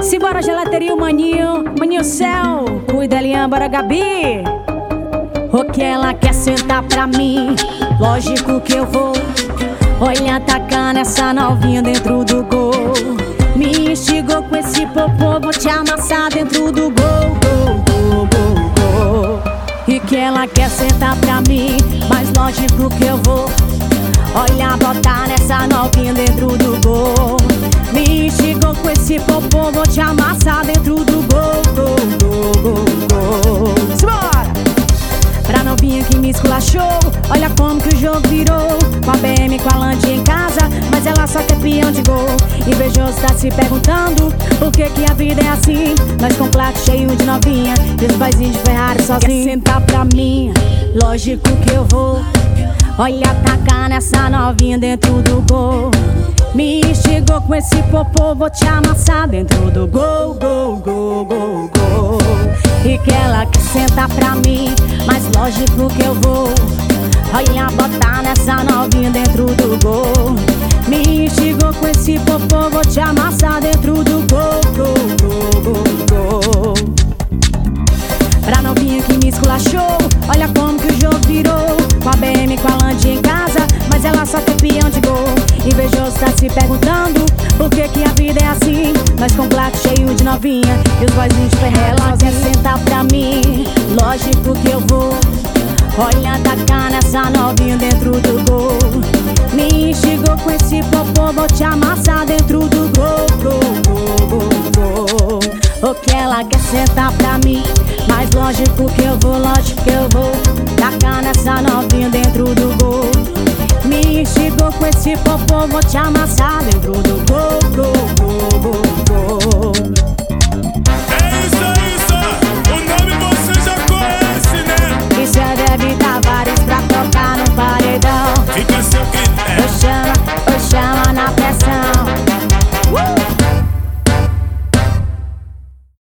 Simbora gelateria, o maninho Céu. Cuida, Elian, bora, Gabi. O que ela quer sentar pra mim, lógico que eu vou. Olha, tacando essa novinha dentro do gol. Me instigou com esse popô, vou te amassar dentro do gol, gol, gol, gol, gol. E que ela quer sentar pra mim, mas lógico que eu vou. Olha, botar nessa novinha dentro do gol. Me instigou com esse popô, vou te amassar dentro do gol, gol, gol, gol, gol. Simbora! Pra novinha que me esculachou, olha como que o jogo virou. Com a BM, com a Land em casa, mas ela só quer peão de gol. Invejoso tá se perguntando por que a vida é assim. Nós com placa cheio de novinha e os boyzinhos de Ferrari sozinho. Quer sentar pra mim, lógico que eu vou. Olha, tacar nessa novinha dentro do gol. Me instigou com esse popô, vou te amassar dentro do gol, gol, gol, gol, gol. E que ela quer sentar pra mim, mas lógico que eu vou. Olha, botar nessa novinha dentro do gol. Me instigou com esse popô, vou te amassar dentro do gol, gol, gol, gol, gol. Pra novinha que me esculachou, olha como que o jogo virou. Com a BM, com a Land em casa, mas ela só quer peão de gol. Invejoso tá se perguntando por que a vida é assim. Nós com placa cheio de novinha e os boyzinhos de Ferrari. Ela quer sentar pra mim, lógico que eu vou. Olha, tacar nessa novinha dentro do gol. Me instigou com esse popô, vou te amassar dentro do gol, gol, gol, gol, gol. O que ela quer sentar pra mim, mas lógico que eu vou, lógico que eu vou. Tacar nessa novinha dentro do gol. Me instigou com esse popô, vou te amassar dentro do gol, gol, gol, gol.